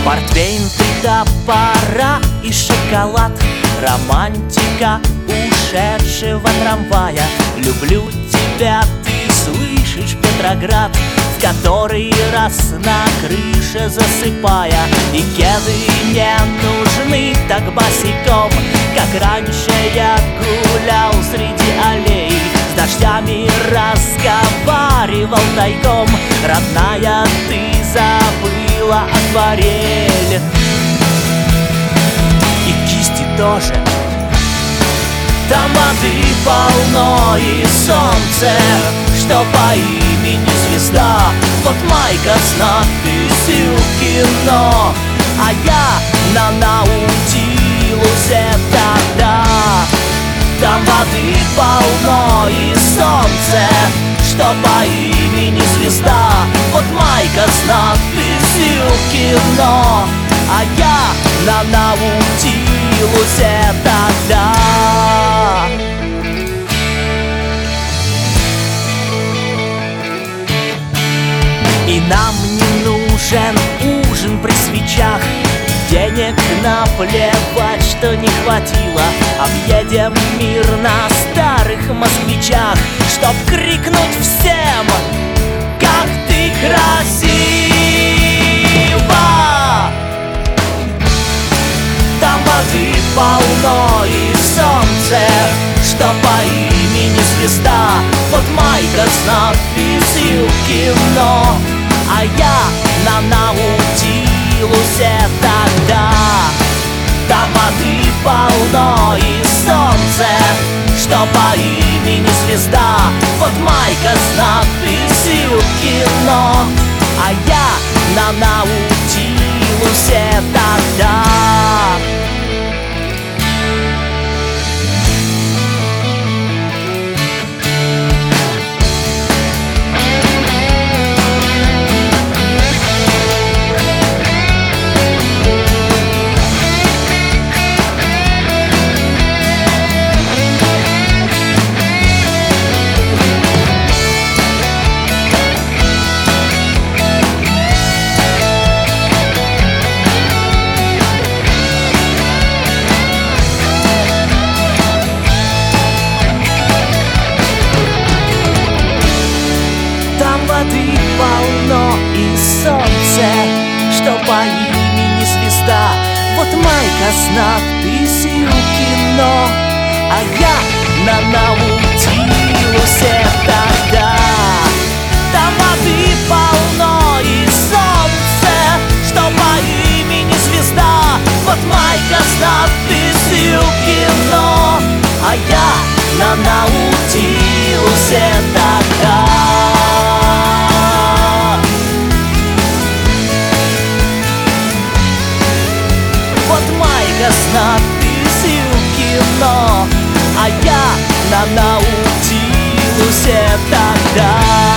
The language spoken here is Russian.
Портвейн, три топора и шоколад, романтика ушедшего трамвая. Люблю тебя, ты слышишь, Петроград, в который раз на крыше засыпая. И кеды не нужны так босиком, как раньше я гулял среди аллей. С дождями разговаривал тайком, родная, ты забыла акварель. И кисти тоже. Там воды полно и солнце, что по имени звезда. Вот майка с надписью «Кино», а я на Наутилусе тогда. Там воды полно и солнце, что по имени звезда. Вот майка с надписью «Кино», а я на Наутилусе тогда. И нам не нужен ужин при свечах, денег наплевать, что не хватило. Объедем мир на старых москвичах, чтоб крикнуть всем: как ты красива! Там воды полно и солнце, что по имени звезда. Вот майка с надписью «Кино», а я на Наутилусе тогда. Там воды полно и солнце, что по имени звезда. Вот майка с надписью «Кино», а я на Наутилусе тогда. Воды полно и солнце, что по имени звезда. Вот майка с надписью «Кино», а я на Наутилусе тогда. Там воды полно и солнце, что по имени звезда. Вот майка с надписью «Кино», а я на Наутилусе тогда. С надписью «Кино», а я на Наутилусе тогда.